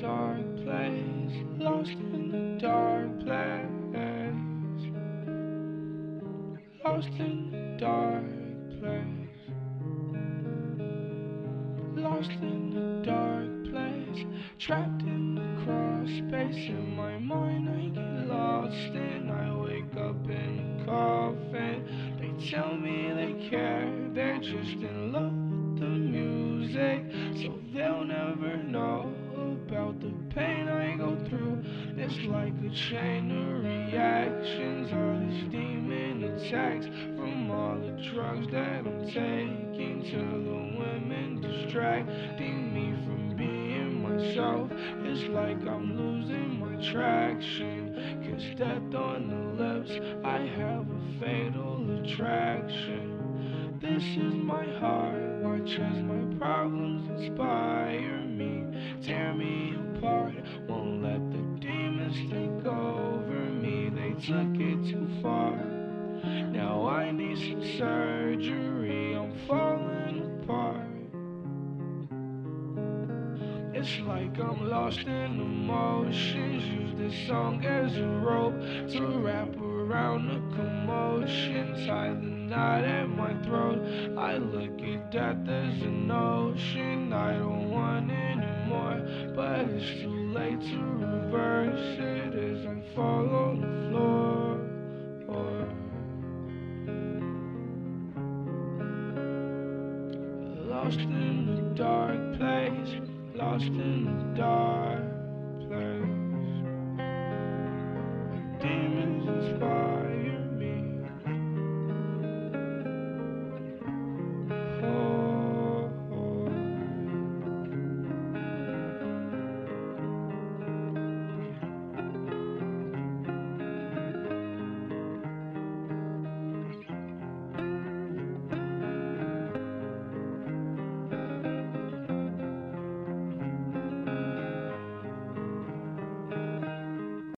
dark place, lost in the dark place, lost in the dark place, lost in the dark place, trapped in the cross space. In my mind I get lost and I wake up in a coffin. They tell me they care, they're just in love with the music, so they'll never know about the pain I go through. It's like a chain of reactions, all these demon attacks, from all the drugs that I'm taking to the women distracting me from being myself. It's like I'm losing my traction, 'cause death on the lips, I have a fatal attraction. This is my heart, watch as my problems inspire me, tear me apart, won't let the demons take over me. They took it too far, now I need some surgery, I'm falling apart. It's like I'm lost in emotions, use this song as a rope to wrap around the commotion, tie the knot at my throat. I look at death as an ocean, I don't want anymore, but it's too late to reverse it as I fall on the floor. Lost in the dark place, lost in the dark place. Demons inspire.